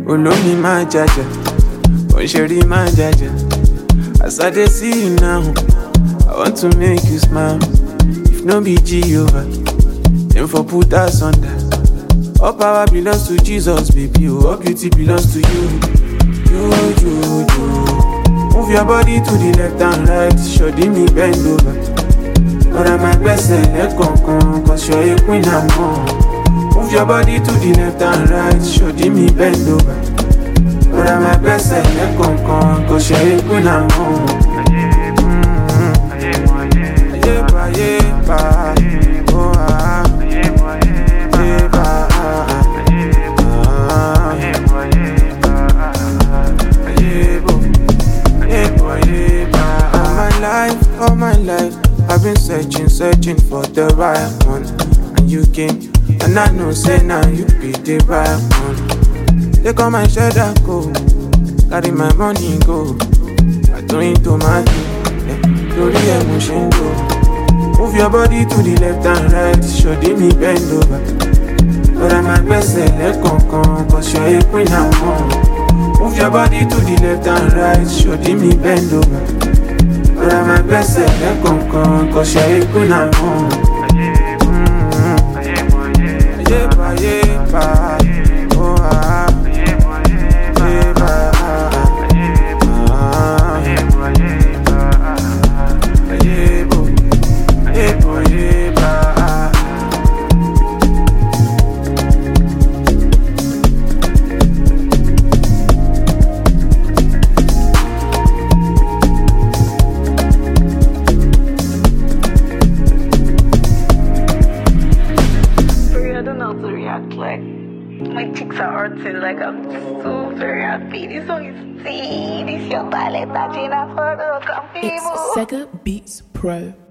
Olómi máa jàjà, òṣèré máa jàjà. As I dey see you now, I want to make you smile. If no be Jehovah, then for put us under. All power belongs to Jesus, baby. Oh, all beauty belongs to you. You. Move your body to the left and right. Shodi me bend over. But I'm my best cause you're a queen and more. Move your body to the left and right. Shodi me bend over. But I'm my best cause you're a queen and more. All my life, I've been searching for the right one. And you came, and I know, say now you be the right one. Take all my share that go, carry my money go. I don't into my Lori emotion go. Move your body to the left and right, shodi me bend over. But I'm my best cause you're a queen and more. Move your body to the left and right, shodi me bend over. But I'm my best cause you're a queen and more. Like, my cheeks are hurting, like I'm so very happy. This song is tea. This your ballet that Gina for the It's Sega Beats Pro.